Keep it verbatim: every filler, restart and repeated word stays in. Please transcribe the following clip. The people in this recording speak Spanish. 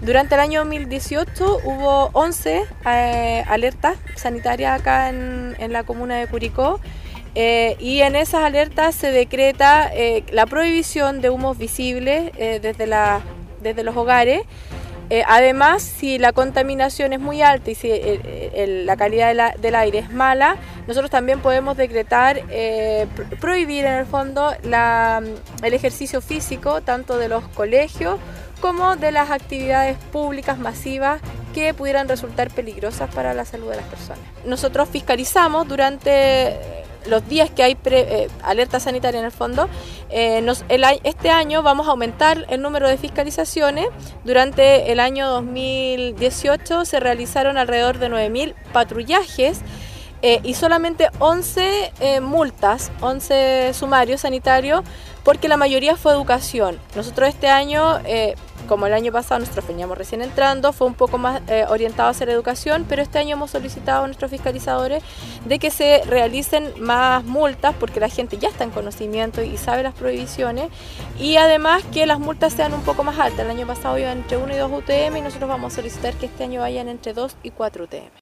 Durante el año dos mil dieciocho hubo once eh, alertas sanitarias acá en, en la comuna de Curicó. Eh, y en esas alertas se decreta eh, la prohibición de humos visibles eh, desde, la, desde los hogares. Eh, además, si la contaminación es muy alta y si el, el, la calidad de la, del aire es mala, nosotros también podemos decretar, eh, prohibir en el fondo la, el ejercicio físico tanto de los colegios como de las actividades públicas masivas que pudieran resultar peligrosas para la salud de las personas. Nosotros fiscalizamos durante los días que hay pre, eh, alerta sanitaria en el fondo. Eh, nos, el, este año vamos a aumentar el número de fiscalizaciones. Durante el año dos mil dieciocho se realizaron alrededor de nueve mil patrullajes eh, y solamente once eh, multas, once sumarios sanitarios, porque la mayoría fue educación. Nosotros este año, eh, como el año pasado nosotros veníamos recién entrando, fue un poco más eh, orientado a hacer educación, pero este año hemos solicitado a nuestros fiscalizadores de que se realicen más multas, porque la gente ya está en conocimiento y sabe las prohibiciones, y además que las multas sean un poco más altas. El año pasado iban entre uno y dos U T M y nosotros vamos a solicitar que este año vayan entre dos y cuatro U T M.